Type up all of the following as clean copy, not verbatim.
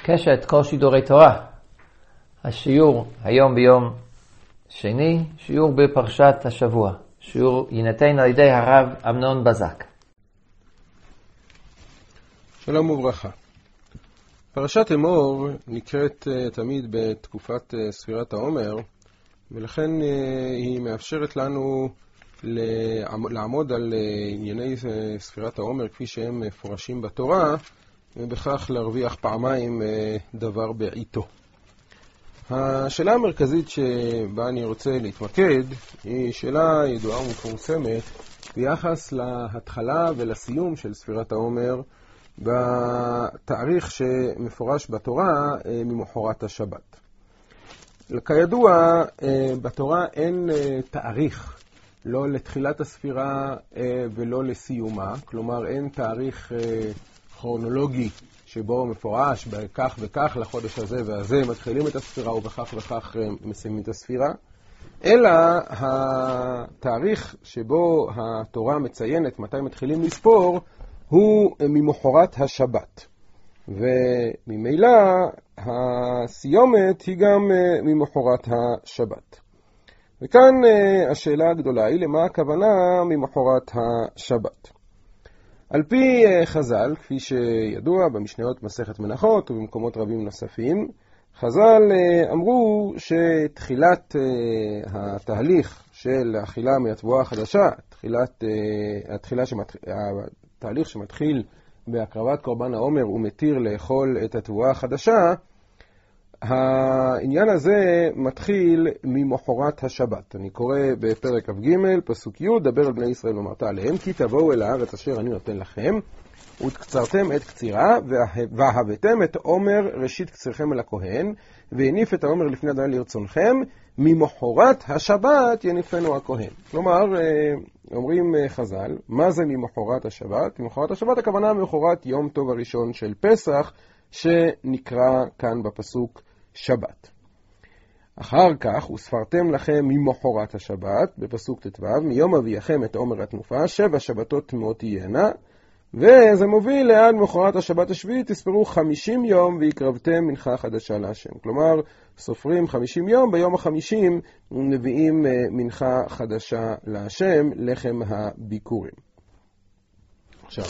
קשת כל שידורי תורה. השיעור היום ביום שני, שיעור בפרשת השבוע. שיעור יינתן על ידי הרב אמנון בזק. שלום וברכה. פרשת אמור נקראת תמיד בתקופת ספירת העומר, ולכן היא מאפשרת לנו לעמוד על ענייני ספירת העומר כפי שהם מפורשים בתורה, ובכך להרוויח פעמיים דבר בעיתו. השאלה המרכזית שבה אני רוצה להתמקד היא שאלה ידועה ומפורסמת ביחס להתחלה ולסיום של ספירת העומר בתאריך שמפורש בתורה ממחרת השבת. כידוע, בתורה אין תאריך, לא לתחילת הספירה ולא לסיומה, כלומר אין תאריך כרונולוגי שבו מפורש בכך וכך לחודש הזה והזה מתחילים את הספירה ובכך וכך מסיימים את הספירה, אלא התאריך שבו התורה מציינת מתי מתחילים לספור הוא ממחרת השבת, וממילא הסיומת היא גם ממחרת השבת. וכאן השאלה הגדולה היא למה הכוונה ממחרת השבת. על פי חז"ל, כפי שידוע במשניות מסכת מנחות ובמקומות רבים נוספים, חז"ל אמרו שתחילת התהליך של האכילה מהתבואה החדשה, התהליך שמתחיל בהקרבת קורבן העומר ומתיר לאכול את התבואה החדשה, העניין הזה מתחיל ממחרת השבת. אני קורא בפרק כ"ג, פסוק י', דבר על בני ישראל ואמרת עליהם, כי תבואו אל הארץ אשר אני נותן לכם, ותקצרתם את קצירה, והבאתם את עומר ראשית קצירכם אל הכהן, והניף את העומר לפני אדוני לרצונכם, ממחרת השבת יניפנו הכהן. כלומר, אומרים חז"ל, מה זה ממחרת השבת? ממחרת השבת הכוונה ממחרת יום טוב הראשון של פסח, שנקרא כאן בפסוק שבת. אחר כך, וספרתם לכם ממחרת השבת, בפסוק ט"ו, מיום אביכם את עומר התנופה, 7 שבתות תמות תהיינה, וזה מוביל לעד מחרת השבת השביעית, תספרו 50 יום והקרבתם מנחה חדשה להשם. כלומר, סופרים 50 יום, ביום ה-50 מביאים מנחה חדשה להשם, לחם הביקורים. עכשיו,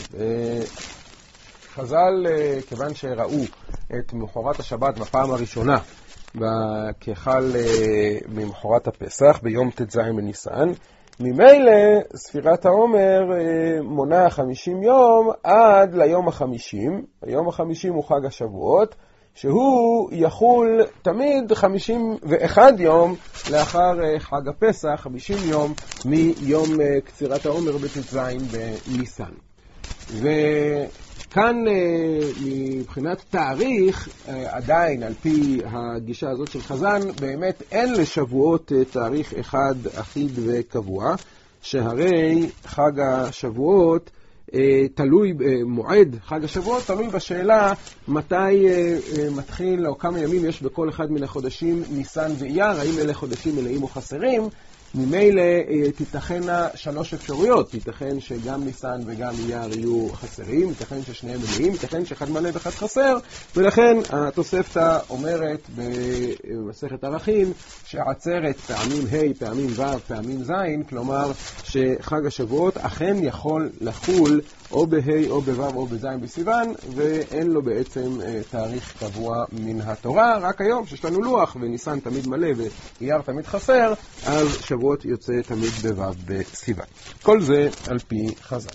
חז"ל, כיוון שראו את מחרת השבת בפעם הראשונה, כחל ממחרת הפסח, ביום ט"ז בניסן, ממילא ספירת העומר מונה 50 יום עד ליום ה-50. היום ה-50 הוא חג השבועות, שהוא יחול תמיד 51 יום לאחר חג הפסח, 50 יום מיום קצירת העומר בט"ז בניסן. וכאן מבחינת תאריך, עדיין על פי הגישה הזאת של חז"ל, באמת אין לשבועות תאריך אחד אחיד וקבוע, שהרי חג השבועות תלוי, מועד חג השבועות תלוי בשאלה מתי מתחיל או כמה ימים יש בכל אחד מן החודשים ניסן ואייר, האם אלה חודשים מלאים או חסרים. ממילא תיתכנה 3 אפשרויות, תיתכן שגם ניסן וגם אייר יהיו חסרים, תיתכן ששניהם מלאים, תיתכן שאחד מלא ואחד חסר, ולכן התוספתא אומרת במסכת ערכים שעצרת פעמים ה' פעמים ו' פעמים ז', כלומר שחג השבועות אכן יכול לחול או בה' או בו' או בז' בסיוון, ואין לו בעצם תאריך קבוע מן התורה. רק היום שיש לנו לוח וניסן תמיד מלא ואייר תמיד חסר, אז שבועות יוצא תמיד בו' בסיוון. כל זה על פי חז"ל.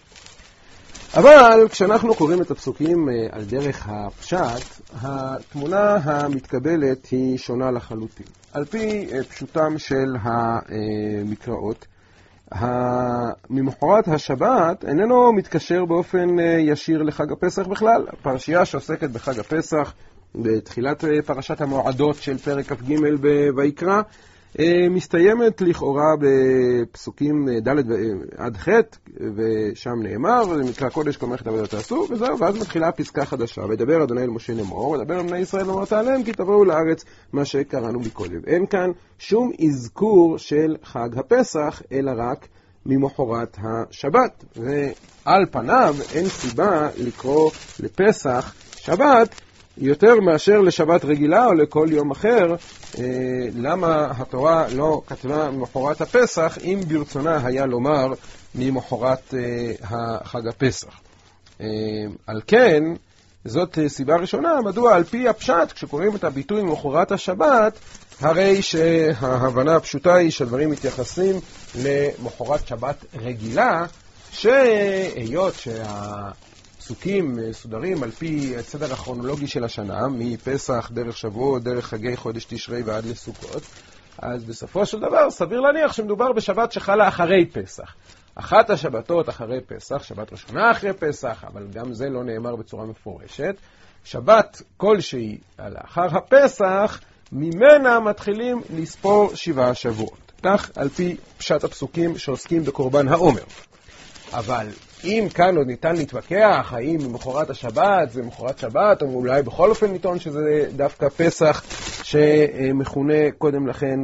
אבל כשאנחנו קוראים את הפסוקים על דרך הפשט, התמונה המתקבלת היא שונה לחלוטין. על פי פשוטם של המקראות, ממחרת השבת איננו מתקשר באופן ישיר לחג הפסח בכלל. הפרשייה שעוסקת בחג הפסח בתחילת פרשת המועדות של פרק כ"ג בויקרא מסתיימת לכאורה בפסוקים ד' עד ח', ושם נאמר, מקרא קודש כל מלאכת עבודה תעשו, וזהו, ואז מתחילה פסקה חדשה, ודבר אדוני אל משה לאמור, ודבר על בני ישראל ואמרת עליהם, כי תבואו לארץ, מה שקראנו מקודם. אין כאן שום אזכור של חג הפסח, אלא רק ממחרת השבת, ועל פניו אין סיבה לקרוא לפסח שבת, יותר מאשר לשבת רגילה או לכל יום אחר. למה התורה לא כתבה ממחרת הפסח, אם ברצונה היה לומר ממחרת החג הפסח? על כן, זאת סיבה ראשונה, מדוע על פי הפשט, כשקוראים את הביטוי ממחרת השבת, הרי שההבנה הפשוטה היא שהדברים מתייחסים למחרת שבת רגילה, שהיות שהפסוקים סודרים על פי הסדר הכרונולוגי של השנה, מפסח דרך שבוע, דרך חגי חודש תשרי ועד לסוכות, אז בסופו של דבר סביר להניח שמדובר בשבת שחלה אחרי פסח. אחת השבתות אחרי פסח, שבת ראשונה אחרי פסח, אבל גם זה לא נאמר בצורה מפורשת. שבת כלשהי לאחר הפסח, ממנה מתחילים לספור 7 שבועות. כך על פי פשט הפסוקים שעוסקים בקורבן העומר. אבל אם כאן עוד ניתן להתווכח, האם ממחרת השבת זה ממחרת שבת, או אולי בכל אופן ניתון שזה דווקא פסח שמכונה קודם לכן,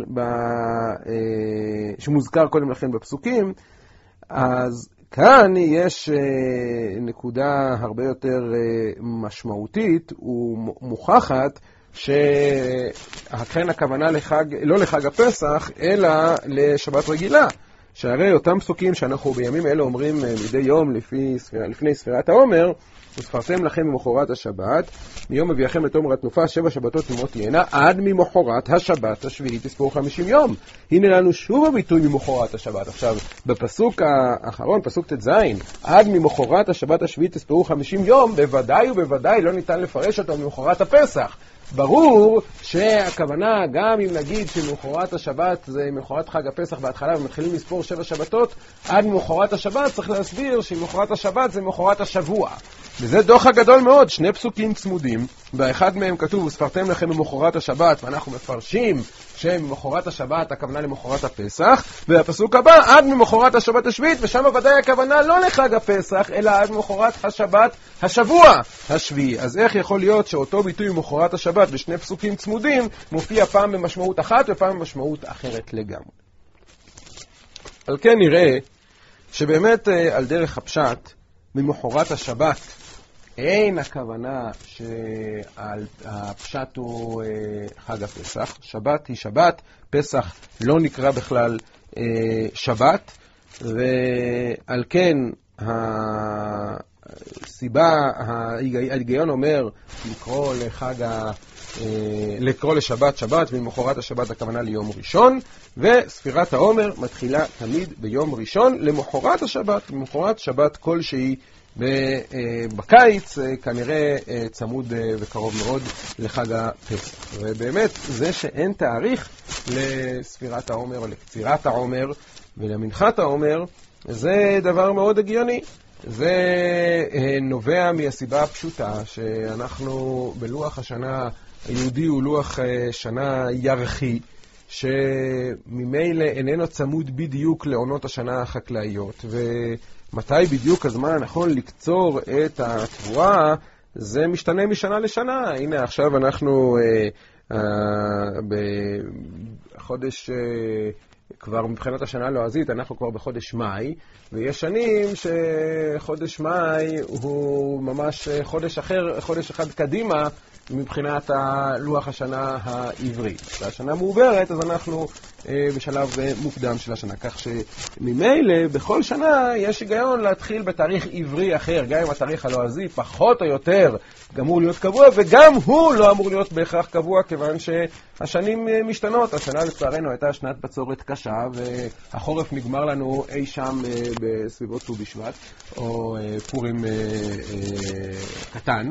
שמוזכר קודם לכן בפסוקים, אז כאן יש נקודה הרבה יותר משמעותית ומוכחת, שאכן הכוונה לחג, לא לחג הפסח, אלא לשבת רגילה. שהרי אותם פסוקים שאנחנו בימים אלה אומרים מדי יום לפני ספירת העומר, וספרתם לכם ממחרת השבת, מיום אביאכם לתום תנופה 7 שבתות תמות תהיינה, עד ממחרת השבת השביעית תספרו 50 יום. הנה לנו שוב הביטוי ממחרת השבת. עכשיו, בפסוק האחרון, פסוק ט"ז, עד ממחרת השבת השביעית תספרו 50 יום, בוודאי ובוודאי לא ניתן לפרש אותו ממחרת הפסח. ברור שהכוונה, גם אם נגיד שמחרת השבת זה מחרת חג הפסח בהתחלה ומתחילים לספור 7 שבתות, עד מחרת השבת צריך להסביר שמחרת השבת זה מחרת השבוע. וזה דוחה גדול מאוד, 2 פסוקים צמודים, באחד מהם כתוב וספרתם לכם ממחרת השבת, ואנחנו מפרשים שממחרת השבת הכוונה למחרת הפסח, והפסוק הבא עד ממחרת השבת השביעית, ושם ודאי הכוונה לא לחג הפסח אלא עד ממחרת השבת השבוע השביעי. אז איך יכול להיות שאותו ביטוי ממחרת השבת בשני פסוקים צמודים מופיע פעם במשמעות אחת ופעם במשמעות אחרת לגמרי? על כן נראה שבאמת על דרך הפשט ממחרת השבת אין הכוונה שהפשט הוא חג הפסח. שבת היא שבת, פסח לא נקרא בכלל שבת, ועל כן הסיבה, ההיגיון אומר לקרוא לשבת שבת, ומחרת השבת הכוונה ליום ראשון, וספירת העומר מתחילה תמיד ביום ראשון למחרת השבת, למחרת שבת כלשהי בקיץ, כנראה צמוד וקרוב מאוד לחג הפסח. ובאמת זה שאין תאריך לספירת העומר או לקצירת העומר ולמנחת העומר, זה דבר מאוד הגיוני. זה נובע מהסיבה הפשוטה שאנחנו בלוח השנה היהודי הוא לוח שנה ירחי, שממילא איננו צמוד בדיוק לעונות השנה החקלאיות, ומתי בדיוק הזמן הנכון לקצור את התבואה זה משתנה משנה לשנה. הנה עכשיו אנחנו בחודש, כבר מבחינת השנה הלועזית אנחנו כבר בחודש מאי, ויש שנים שחודש מאי הוא ממש חודש אחר, חודש אחד קדימה מבחינת לוח השנה העברי. והשנה מעוברת, אז אנחנו בשלב מוקדם של השנה. כך שממילא בכל שנה יש היגיון להתחיל בתאריך עברי אחר, גם אם התאריך הלועזי פחות או יותר אמור להיות קבוע, וגם הוא לא אמור להיות בהכרח קבוע, כיוון שהשנים משתנות. השנה לצערנו הייתה שנת בצורת קשה, והחורף נגמר לנו אי שם בסביבות ט"ו בשבט, או פורים קטן,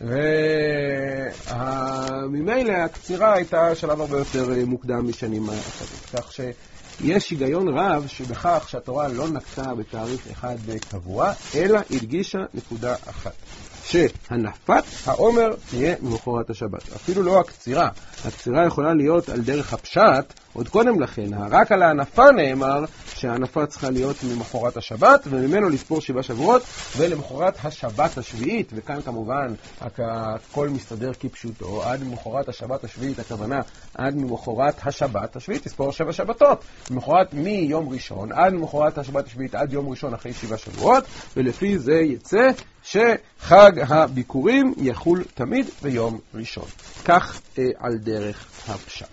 וממילא הקצירה הייתה שלב הרבה יותר מוקדם משנים אחרות. כך שיש היגיון רב שבכך שהתורה לא נקטה בתאריך אחד קבוע, אלא הדגישה נקודה אחת, שהנפת העומר תהיה ממחרת השבת. אפילו לא הקצירה. הקצירה יכולה להיות על דרך הפשט, עוד קודם לכן, רק על ההנפה נאמר שההנפה צריכה להיות ממחרת השבת, וממנו לספור 7 שבועות, ולמחרת השבת השביעית, וכאן כמובן הכל מסתדר כפשוטו, עד ממחרת השבת השביעית, הכוונה עד ממחרת השבת השביעית, תספור 7 שבתות, ממחרת מיום ראשון, עד ממחרת השבת השביעית, עד יום ראשון אחרי 7 שבועות, ולפי זה יצא שחג הביקורים יחול תמיד ביום ראשון. כך על דרך הפשט.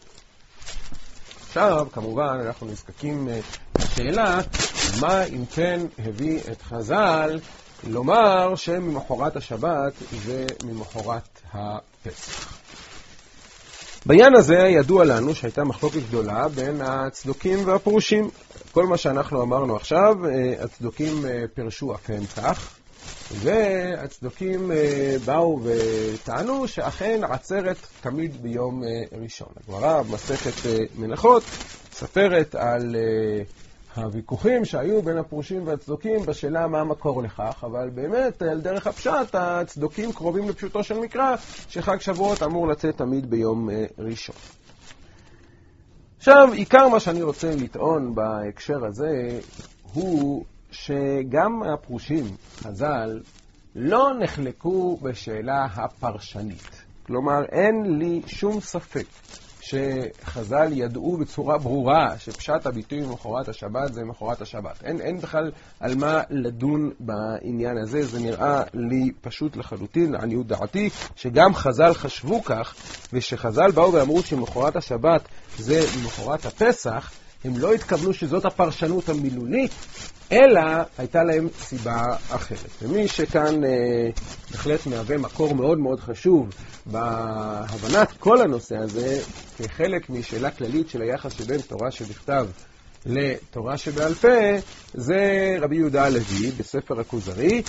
עכשיו, כמובן, אנחנו נזקקים לשאלה, מה אם כן הביא את חז"ל לומר שממחרת השבת וממחרת הפסח. בעניין הזה ידוע לנו שהייתה מחלוקת גדולה בין הצדוקים והפרושים. כל מה שאנחנו אמרנו עכשיו, הצדוקים פרשו אף הם כך, והצדוקים באו וטענו שאכן עצרת תמיד ביום ראשון. הגמרא במסכת מנחות מספרת על הוויכוחים שהיו בין הפרושים והצדוקים בשאלה מה המקור לכך, אבל באמת על דרך הפשט הצדוקים קרובים לפשוטו של מקרא שחג שבועות אמור לצאת תמיד ביום ראשון. עכשיו, עיקר מה שאני רוצה לטעון בהקשר הזה הוא שגם הפרושים, חז"ל, לא נחלקו בשאלה הפרשנית. כלומר, אין לי שום ספק שחז"ל ידעו בצורה ברורה שפשט הביטוי ממחרת השבת זה ממחרת השבת. אין בכלל על מה לדון בעניין הזה, זה נראה לי פשוט לחלוטין, לעניות דעתי, שגם חז"ל חשבו כך, ושחז"ל באו ואמרו שממחרת השבת זה ממחרת הפסח, הם לא התכוונו שזאת הפרשנות המילולית, אלא הייתה להם סיבה אחרת. ומי שכאן בהחלט מהווה מקור מאוד מאוד חשוב בהבנת כל הנושא הזה, כחלק משאלה כללית של היחס שבין תורה שבכתב לתורה שבעל פה, זה רבי יהודה הלוי בספר הכוזרי,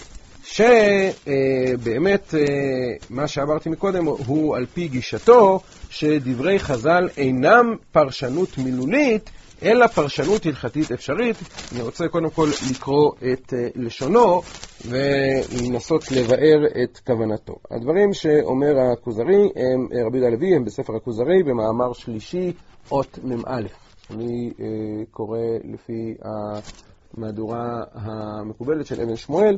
שבאמת מה שאמרתי מקודם הוא על פי גישתו שדברי חז"ל אינם פרשנות מילולית, אלא פרשנות הלכתית אפשרית. אני רוצה קודם כל לקרוא את לשונו ולנסות לבאר את כוונתו. הדברים שאומר הכוזרי, רבי יהודה הלוי, הם בספר הכוזרי במאמר שלישי אות מ"א. אני קורא לפי המהדורה המקובלת של אבן שמואל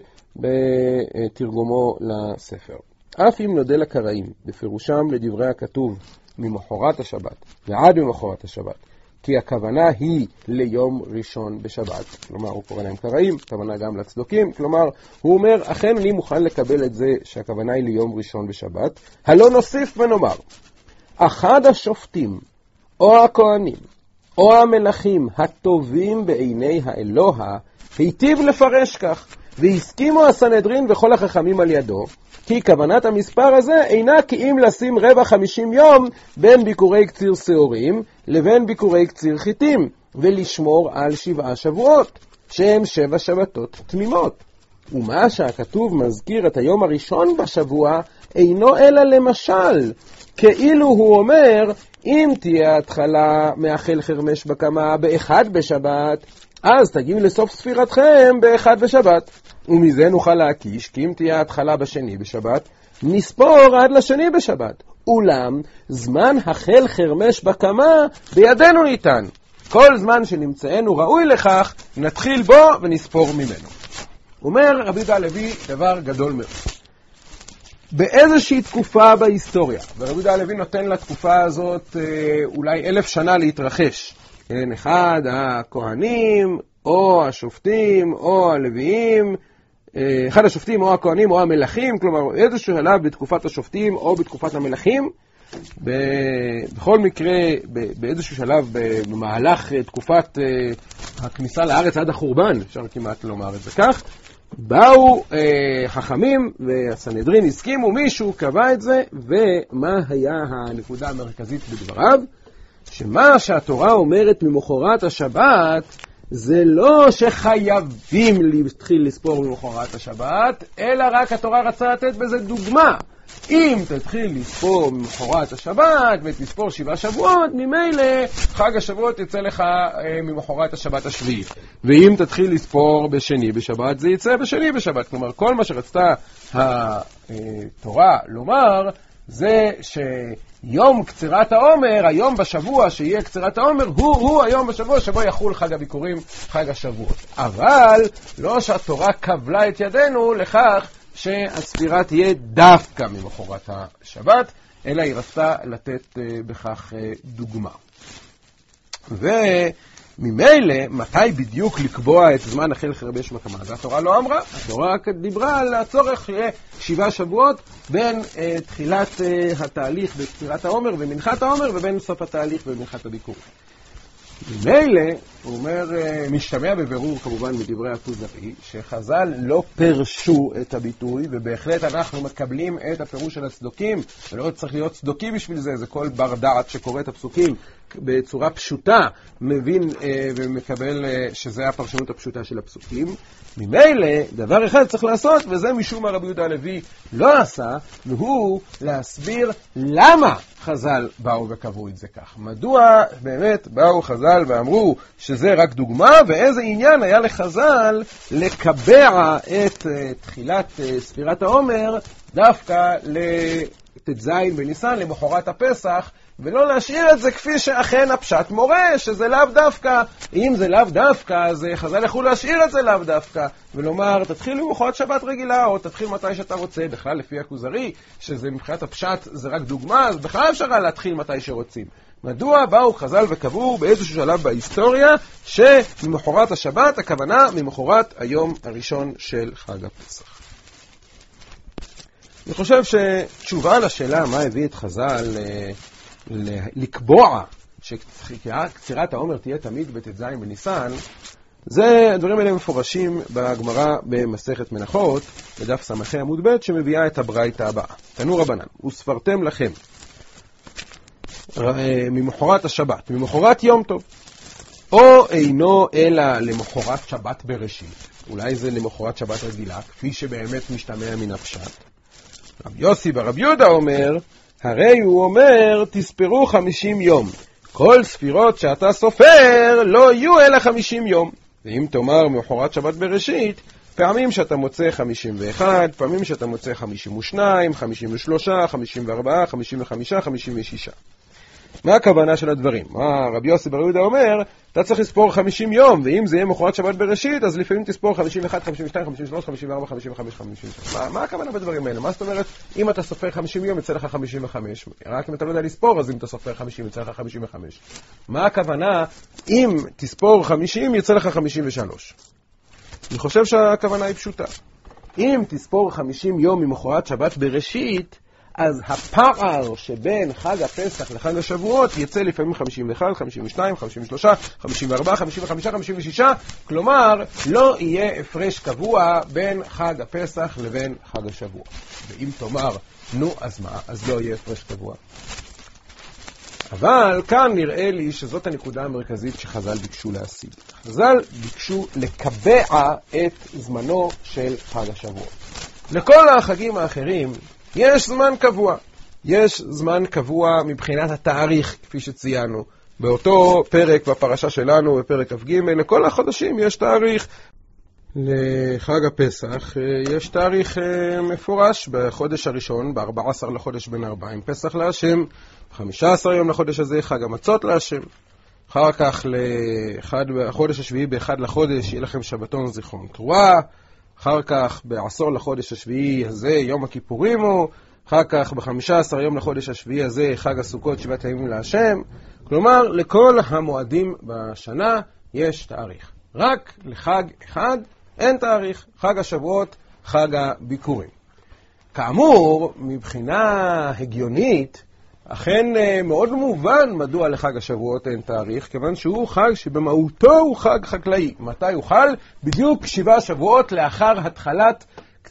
בתרגומו לספר. אף אם נודה לקראים בפירושם לדברי הכתוב ממחרת השבת ועד ממחרת השבת, כי הכוונה היא ליום ראשון בשבת. כלומר, הוא קורא להם קראים, הכוונה גם לצדוקים. כלומר, הוא אומר, אכן אני מוכן לקבל את זה שהכוונה היא ליום ראשון בשבת. הלא נוסיף ונאמר, אחד השופטים, או הכהנים, או המלכים הטובים בעיני האלוה, היטיב לפרש כך, והסכימו הסנהדרין וכל החכמים על ידו, כי כוונת המספר הזה אינה כי אם לשים 50 יום בין ביקורי קציר שעורים לבין ביקורי קציר חיטים, ולשמור על 7 שבועות, שהם 7 שבתות תמימות. ומה שהכתוב מזכיר את היום הראשון בשבוע, אינו אלא למשל, כאילו הוא אומר, אם תהיה התחלה מאכל חרמש בקמה באחד בשבת, אז תגיעו לסוף ספירתכם באחד בשבת. ומזה נוכל להקיש, כי אם תהיה התחלה בשני בשבת, נספור עד לשני בשבת. אולם, זמן החל חרמש בקמה בידינו ניתן. כל זמן שנמצאנו ראוי לכך, נתחיל בו ונספור ממנו. אומר רבי יהודה הלוי דבר גדול מאוד. באיזושהי תקופה בהיסטוריה, ורבי יהודה הלוי נותן לתקופה הזאת אולי 1000 שנה להתרחש. אחד הכהנים, או השופטים, או הלוויים, אחד השופטים, או הכהנים, או המלכים, כלומר איזשהו שלב בתקופת השופטים, או בתקופת המלכים. בכל מקרה, באיזשהו שלב במהלך תקופת הכניסה לארץ עד החורבן, אפשר כמעט לומר את זה כך, באו חכמים והסנהדרין הסכימו, מישהו קבע את זה, ומה היה הנקודה המרכזית בדבריו? שמה שהתורה אומרת ממחרת השבת, זה לא שחייבים להתחיל לספור ממחרת השבת, אלא רק התורה רצה לתת בזה דוגמה. אם תתחיל לספור ממחרת השבת ותספור 7 שבועות, ממילא חג השבועות יצא לך ממחרת השבת השביעית. ואם תתחיל לספור בשני בשבת, זה יצא בשני בשבת. כלומר, כל מה שרצתה התורה לומר, זה שיום קצירת העומר, היום בשבוע שיהיה קצירת העומר, הוא היום בשבוע שבו יחול חג הביקורים, חג השבועות. אבל לא שהתורה קבלה את ידינו לכך שהספירה תהיה דווקא ממחרת השבת, אלא היא רצתה לתת בכך דוגמה. ממילא, מתי בדיוק לקבוע את זמן החל חרבש מקמה? זה התורה לא אמרה, התורה רק דיברה על הצורך שיהיה 7 שבועות בין תחילת התהליך בספירת העומר ומנחת העומר ובין סוף התהליך ומנחת הביקור. ממילא, הוא אומר, משתמע בבירור כמובן מדברי הכוזרי, שחז"ל לא פרשו את הביטוי, ובהחלט אנחנו מקבלים את הפירוש של הצדוקים, ולא צריך להיות צדוקי בשביל זה, זה כל בר דעת שקורא את הפסוקים בצורה פשוטה, מבין ומקבל שזה הפרשנות הפשוטה של הפסוקים. ממילא, דבר אחד צריך לעשות, וזה משום מה רבי יהודה הלוי לא עשה, והוא להסביר למה חז"ל באו וקבעו את זה כך. מדוע באמת באו חז"ל ואמרו שזה רק דוגמה, ואיזה עניין היה לחז"ל לקבע את תחילת ספירת העומר דווקא לט"ז בניסן, למחרת הפסח, ולא להשאיר את זה כפי שאכן הפשט מורה, שזה לאו דווקא. אם זה לאו דווקא, אז חז"ל יכלו להשאיר את זה לאו דווקא, ולומר, תתחיל למחרת שבת רגילה, או תתחיל מתי שאתה רוצה, בכלל לפי הכוזרי, שזה מבחינת הפשט זה רק דוגמה, אז בכלל אפשר להתחיל מתי שרוצים. מדוע באו חז"ל וקבעו באיזשהו שלב בהיסטוריה, שממחרת השבת, הכוונה ממחרת היום הראשון של חג הפסח. אני חושב שתשובה לשאלה מה הביא את חז"ל לקבוע שקצירת העומר תהיה תמיד בט"ז בניסן, זה הדברים האלה מפורשים בגמרא במסכת מנחות, בדף סמכי עמוד ב', שמביאה את הברייתא הבאה. תנו רבנן, וספרתם לכם ממחרת השבת, ממחרת יום טוב, או אינו אלא למחרת שבת בראשית, אולי זה למחרת שבת רגילה, כפי שבאמת משתמע מן הפשט. רבי יוסי ברבי יהודה אומר, הרי הוא אומר, תספרו 50 יום. כל ספירות שאתה סופר לא יהיו אלא 50 יום. ואם תאמר ממחרת שבת בראשית, פעמים שאתה מוצא 51, פעמים שאתה מוצא 52, 53, 54, 55, 56. מה הכוונה של הדברים? רבי יוסי בר יהודה אומר, אתה צריך לספור 50 יום, ואם זה יהיה מחרת שבת בראשית, אז לפעמים תספור 51, 52, 53, 54, 55, 56. מה הכוונה בדברים האלה? מה זאת אומרת, אם אתה סופר 50 יום, יצא לך 55. רק אם אתה לא יודע לספור, אז אם אתה סופר 50, יצא לך 55. מה הכוונה, אם תספור 50, יצא לך 53? אני חושב שהכוונה היא פשוטה. אם תספור 50 יום ממחרת שבת בראשית, אז הפער שבין חג הפסח לחג השבועות יצא לפעמים 51, 52, 53, 54, 55, 56, כלומר לא יהיה הפרש קבוע בין חג הפסח לבין חג השבועות. ואם תאמר, נו אז מה? אז לא יהיה הפרש קבוע. אבל כאן נראה לי שזאת הנקודה המרכזית שחז"ל ביקשו להשיג. חז"ל ביקשו לקבע את זמנו של חג השבועות. לכל החגים האחרים יש זמן קבוע. יש זמן קבוע מבחינת התאריך, כפי שציינו. באותו פרק בפרשה שלנו, בפרק כ"ג, לכל החודשים יש תאריך. לחג הפסח יש תאריך מפורש בחודש הראשון, ב-14 לחודש בן 40, פסח להשם, 15 יום לחודש הזה, חג המצות להשם. אחר כך לחודש השביעי באחד לחודש יהיה לכם שבתון זיכרון תרועה. אחר כך בעשור לחודש השביעי הזה יום הכיפורים הוא. אחר כך ב-15 יום לחודש השביעי הזה חג הסוכות 7 ימים להשם. כלומר, לכל המועדים בשנה יש תאריך. רק לחג אחד אין תאריך, חג השבועות, חג הביקורים. כאמור, מבחינה הגיונית, אכן מאוד מובן מדוע לחג השבועות אין תאריך, כיוון שהוא חג שבמהותו הוא חג חקלאי. מתי הוא חל? בדיוק 7 שבועות לאחר התחלת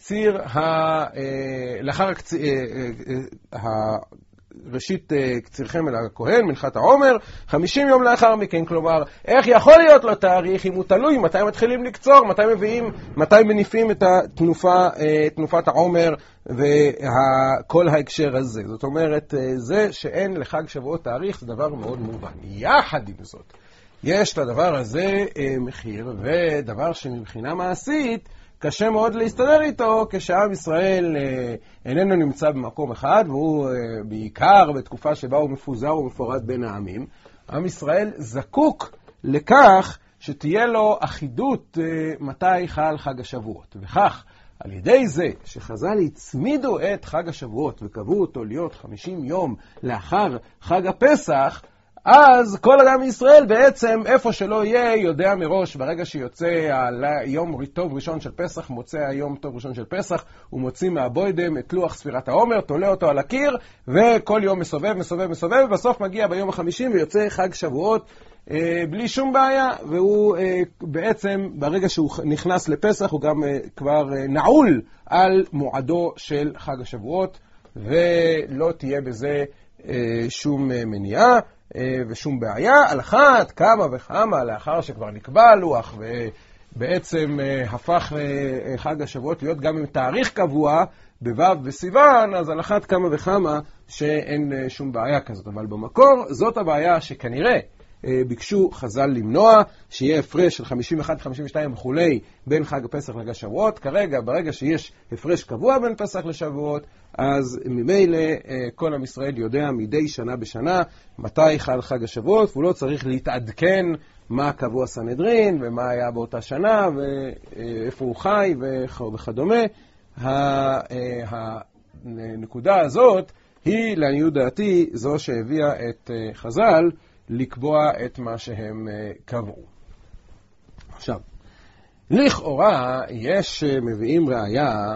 ראשית קצירכם אל הכהן, מנחת העומר, 50 יום לאחר מכן. כלומר, איך יכול להיות לו תאריך אם הוא תלוי מתי מתחילים לקצור, מתי מניפים את תנופת העומר וכל ההקשר הזה. זאת אומרת, זה שאין לחג שבועות תאריך זה דבר מאוד מובן. יחד עם זאת, יש לדבר הזה מחיר, ודבר שמבחינה מעשית קשה מאוד להסתדר איתו, כשעם ישראל איננו נמצא במקום אחד, והוא בעיקר בתקופה שבה הוא מפוזר ומפורד בין העמים. עם ישראל זקוק לכך שתהיה לו אחידות מתי חל חג השבועות. וכך, על ידי זה שחז"ל הצמידו את חג השבועות וקבעו אותו להיות 50 יום לאחר חג הפסח, אז כל אדם מישראל בעצם, איפה שלא יהיה, יודע מראש, ברגע שיוצא יום טוב ראשון של פסח, מוצא היום טוב ראשון של פסח, הוא מוציא מהבוידם את לוח ספירת העומר, תולה אותו על הקיר, וכל יום מסובב, ובסוף מגיע ביום ה-50 ויוצא חג שבועות, בלי שום בעיה, והוא בעצם, ברגע שהוא נכנס לפסח, הוא גם כבר נעול על מועדו של חג השבועות, ולא תהיה בזה שום מניעה ושום בעיה. על אחת כמה וכמה לאחר שכבר נקבע לוח ובעצם הפך חג השבועות להיות גם עם תאריך קבוע בו' בסיוון, אז על אחת כמה וכמה שאין שום בעיה כזאת. אבל במקור זאת הבעיה שכנראה ביקשו חז"ל למנוע, שיהיה הפרש של 51, 52 וכולי בין חג הפסח לחג השבועות. כרגע, ברגע שיש הפרש קבוע בין פסח לשבועות, אז ממילא כל עם ישראל יודע מדי שנה בשנה מתי חל חג השבועות, והוא לא צריך להתעדכן מה קבוע סנהדרין ומה היה באותה שנה ואיפה הוא חי וכדומה. הנקודה הזאת היא, לעניות דעתי, זו שהביאה את חז"ל לקבוע את מה שהם קבעו. עכשיו, לכאורה יש מביאים ראיה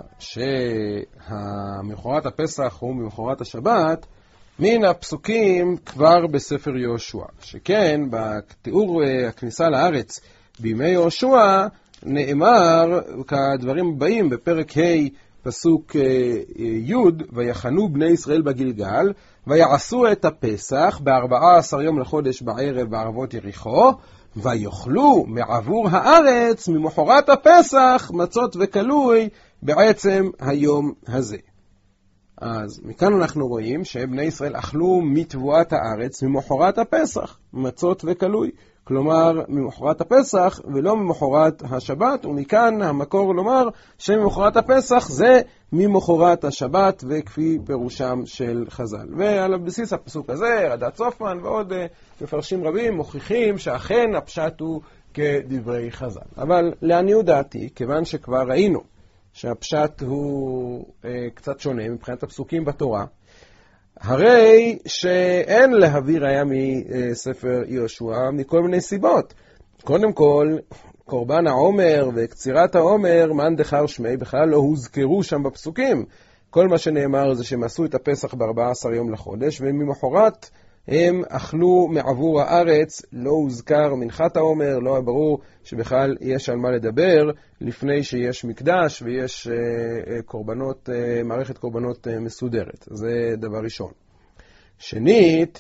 שמחרת הפסח הוא ממחרת השבת מן הפסוקים כבר בספר יהושע, שכן בתיאור הכניסה לארץ בימי יהושע נאמר כדברים הבאים בפרק ה' פסוק י' ויחנו בני ישראל בגלגל ויעשו את הפסח ב14 יום לחודש בערב בערבות יריחו ויאכלו מעבור הארץ ממחרת הפסח מצות וכלוי בעצם היום הזה. אז מכאן אנחנו רואים שבני ישראל אכלו מתבואת הארץ ממחרת הפסח מצות וכלוי, כלומר ממחרת הפסח ולא ממחרת השבת, ומכאן המקור לומר שממחרת הפסח זה ממחרת השבת וכפי פירושם של חז"ל. ועל בסיס הפסוק הזה רד"ת צופמן ועוד מפרשים רבים מוכיחים שאכן הפשט הוא כדברי חז"ל. אבל לעניות דעתי, כיוון שכבר ראינו שהפשט הוא קצת שונה מבחינת הפסוקים בתורה, הרי שאין להביא ראיה מספר יהושע מכל מיני סיבות. קודם כל, קורבן העומר וקצירת העומר, מאן דכר שמי, בכלל לא הוזכרו שם בפסוקים. כל מה שנאמר זה שהם עשו את הפסח ב14 יום לחודש, וממחרת הם אכלו מעבור הארץ, לא הוזכר מנחת העומר, לא ברור שבכלל יש על מה לדבר לפני שיש מקדש ויש קורבנות, מערכת קורבנות מסודרת. זה דבר ראשון. שנית,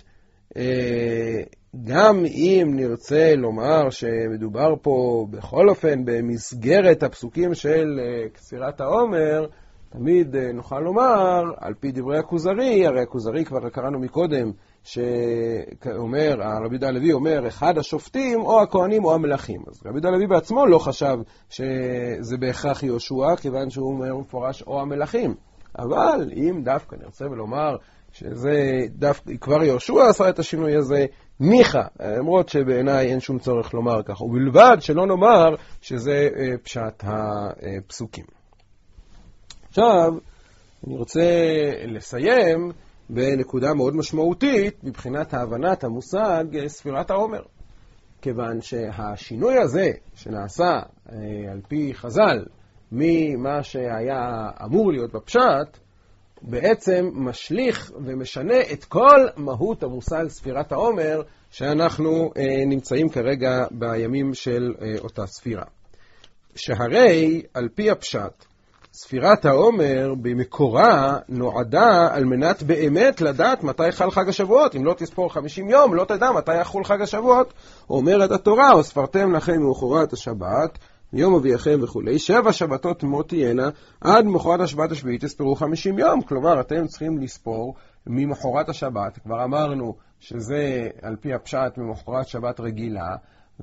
גם אם נרצה לומר שמדובר פה בכל אופן במסגרת הפסוקים של קצירת העומר, תמיד נוכל לומר, על פי דברי הכוזרי, הרי הכוזרי כבר קראנו מקודם, שאומר, רבי יהודה הלוי אומר, אחד השופטים או הכהנים או המלכים. אז רבי יהודה הלוי בעצמו לא חשב שזה בהכרח יהושע, כיוון שהוא אומר מפורש או המלכים. אבל אם דווקא נרצה ולומר שזה דווקא כבר יהושע עשה את השינוי הזה, מיכה, למרות שבעיניי אין שום צורך לומר כך, ובלבד שלא נאמר שזה פשט הפסוקים. עכשיו, אני רוצה לסיים בנקודה מאוד משמעותית מבחינת הבנת המושג ספירת העומר. כיוון שהשינוי הזה שנעשה על פי חז"ל ממה שהיה אמור להיות בפשט, בעצם משליך ומשנה את כל מהות המושג ספירת העומר שאנחנו נמצאים כרגע בימים של אותה ספירה. שהרי על פי הפשט, ספירת העומר במקורה נועדה על מנת באמת לדעת מתי חל חג השבועות. אם לא תספור 50 יום, לא תדע מתי יחול חג השבועות. אומרת התורה, וספרתם לכם ממחרת השבת, יום אביכם וכולי, 7 שבתות תמות תהיינה, עד מחרת השבת השביעית תספרו 50 יום. כלומר, אתם צריכים לספור ממחרת השבת. כבר אמרנו שזה על פי הפשט ממחרת שבת רגילה,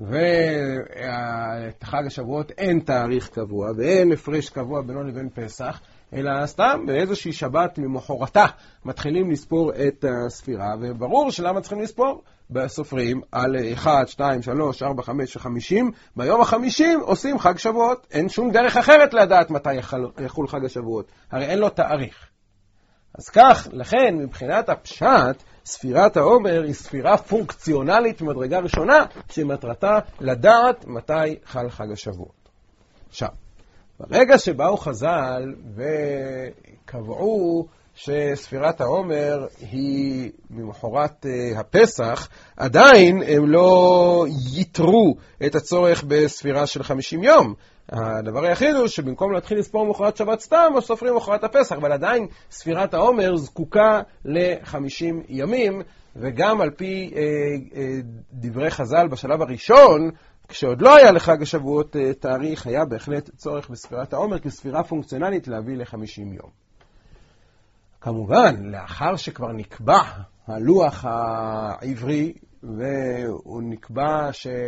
וחג השבועות אין תאריך קבוע ואין הפרש קבוע בינו לבין פסח, אלא סתם באיזושהי שבת ממחרתה מתחילים לספור את הספירה, וברור שלמה צריכים לספור? בסופרים על 1, 2, 3, 4, 5 ו-50, ביום ה-50 עושים חג שבועות. אין שום דרך אחרת לדעת מתי יחול חג השבועות, הרי אין לו תאריך. אז כך, לכן, מבחינת הפשט, ספירת העומר היא ספירה פונקציונלית ממדרגה ראשונה, שמטרתה לדעת מתי חל חג השבועות. עכשיו, ברגע שבאו חז"ל וקבעו שספירת העומר היא ממחרת הפסח, עדיין הם לא יתרו את הצורך בספירה של 50 יום. הדבר היחיד הוא שבמקום להתחיל לספור מחרת שבת סתם, אז סופרים מחרת הפסח, אבל עדיין ספירת העומר זקוקה ל-50 ימים, וגם על פי דברי חז"ל בשלב הראשון, כשעוד לא היה לחג השבועות תאריך, היה בהחלט צורך בספירת העומר כספירה פונקציונלית להביא ל-50 יום. כמובן, לאחר שכבר נקבע הלוח העברי, והוא נקבע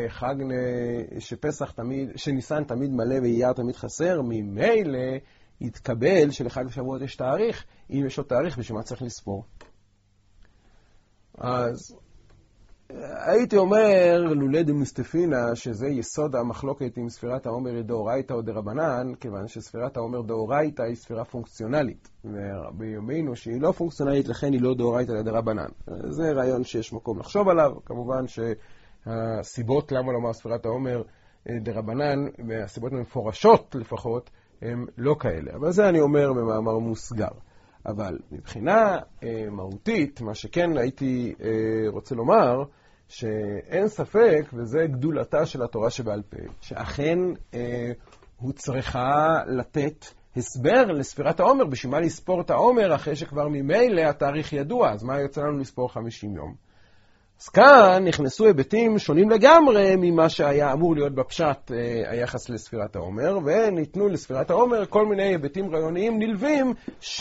שפסח תמיד, שניסן תמיד מלא ואייר תמיד חסר, ממילא יתקבל שלחג השבועות יש תאריך, אם יש לו תאריך בשביל מה צריך לספור. אז הייתי אומר, לולא דמוסטפינה, שזה יסוד המחלוקת עם ספירת העומר דאורייתא או דרבנן, כיוון שספירת העומר דאורייתא היא ספירה פונקציונלית, ובימינו שהיא לא פונקציונלית, לכן היא לא דאורייתא דרבנן. זה רעיון שיש מקום לחשוב עליו. כמובן שהסיבות למה לומר ספירת העומר דרבנן, והסיבות המפורשות לפחות, הן לא כאלה. אבל זה אני אומר במאמר מוסגר. אבל מבחינה מהותית, מה שכן הייתי רוצה לומר, שאין ספק, וזה גדולתה של התורה שבעל פה, שאכן הוא צריכה לתת הסבר לספירת העומר, בשביל מה לספור את העומר אחרי שכבר ממילא התאריך ידוע, אז מה יוצא לנו לספור 50 יום? אז כאן נכנסו היבטים שונים לגמרי ממה שהיה אמור להיות בפשט היחס לספירת העומר, וניתנו לספירת העומר כל מיני היבטים רעיוניים נלווים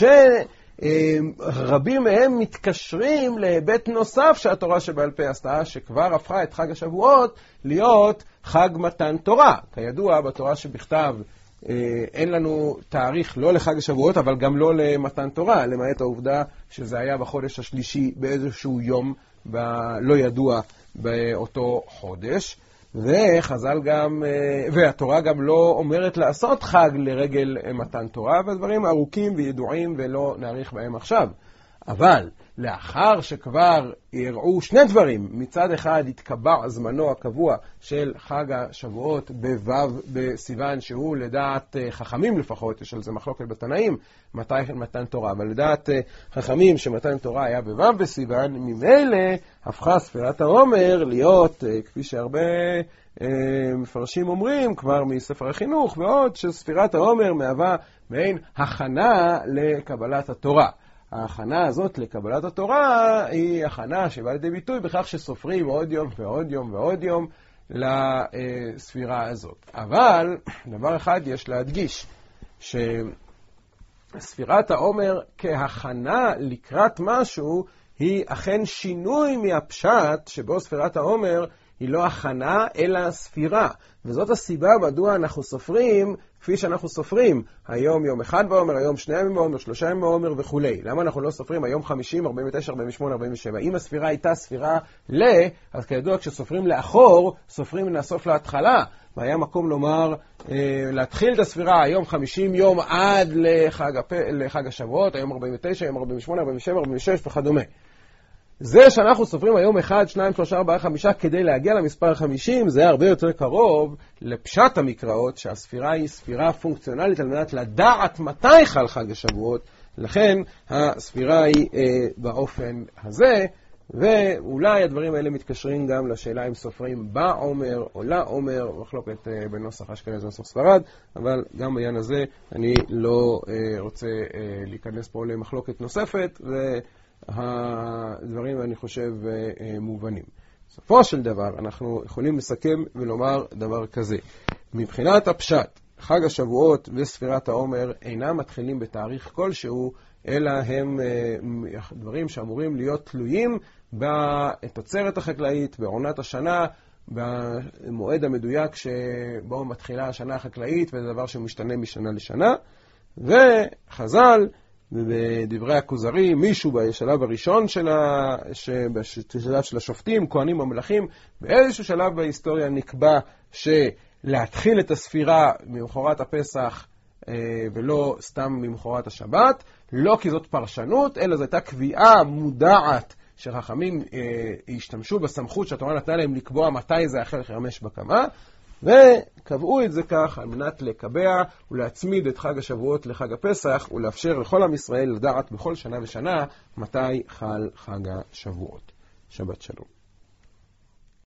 שרבים מהם מתקשרים להיבט נוסף שהתורה שבעל פה עשתה, שכבר הפכה את חג השבועות להיות חג מתן תורה. כידוע, בתורה שבכתב אין לנו תאריך לא לחג השבועות, אבל גם לא למתן תורה, למעט העובדה שזה היה בחודש השלישי באיזשהו יום לא ידוע באותו חודש, וחז"ל גם, והתורה גם לא אומרת לעשות חג לרגל מתן תורה, והדברים ארוכים וידועים ולא נאריך בהם עכשיו. אבל לאחר שכבר יראו שני דברים, מצד אחד התקבע זמנו הקבוע של חג השבועות בסיוון, שהוא לדעת חכמים לפחות, יש על זה מחלוקת בתנאים, מתי מתן תורה, אבל לדעת חכמים שמתן תורה היה בסיוון, ממילא הפכה ספירת העומר להיות, כפי שהרבה מפרשים אומרים, כבר מספר החינוך ועוד, שספירת העומר מהווה מעין הכנה לקבלת התורה. ההכנה הזאת לקבלת התורה היא הכנה שבאה לידי ביטוי בכך שסופרים עוד יום ועוד יום ועוד יום לספירה הזאת. אבל דבר אחד יש להדגיש, שספירת העומר כהכנה לקראת משהו היא אכן שינוי מהפשט שבו ספירת העומר היא לא הכנה אלא ספירה. וזאת הסיבה מדוע אנחנו סופרים כפי שאנחנו סופרים. היום יום אחד בעומר, היום 2 ימים בעומר, 3 ימים בעומר וכו'. למה אנחנו לא סופרים היום 50, 49, 48, 47? אם הספירה הייתה ספירה אז כידוע כשסופרים לאחור, סופרים מהסוף להתחלה. והיה מקום לומר, להתחיל את הספירה היום 50 יום עד לחג השבועות, היום 49, היום 48, 47, 46 וכדומה. זה שאנחנו סופרים היום 1, 2, 3, 4, 5 כדי להגיע למספר 50, זה הרבה יותר קרוב לפשט המקראות, שהספירה היא ספירה פונקציונלית על מנת לדעת מתי חל חג השבועות, לכן הספירה היא באופן הזה, ואולי הדברים האלה מתקשרים גם לשאלה אם סופרים בעומר או לעומר, מחלוקת בנוסח אשכנז ונוסח ספרד, אבל גם בעניין הזה אני לא רוצה להיכנס פה למחלוקת נוספת, הדברים אני חושב מובנים. בסופו של דבר אנחנו יכולים לסכם ולומר דבר כזה. מבחינת הפשט, חג השבועות וספירת העומר אינם מתחילים בתאריך כלשהו, אלא הם דברים שאמורים להיות תלויים בתוצרת החקלאית, בעונת השנה, במועד המדויק שבו מתחילה השנה החקלאית, וזה דבר שמשתנה משנה לשנה. וחז"ל בדברי הכוזרי, מישהו בשלב הראשון בשלב של השופטים, כהנים המלכים, באיזשהו שלב בהיסטוריה נקבע שלהתחיל את הספירה ממחרת הפסח ולא סתם ממחרת השבת, לא כי זאת פרשנות, אלא זו הייתה קביעה מודעת שחכמים השתמשו בסמכות שהתורה נתנה להם לקבוע מתי זה החל חרמש בקמה, וקבעו את זה כך על מנת לקבע ולהצמיד את חג השבועות לחג הפסח ולאפשר לכל עם ישראל לדעת בכל שנה ושנה מתי חל חג השבועות. שבת שלום.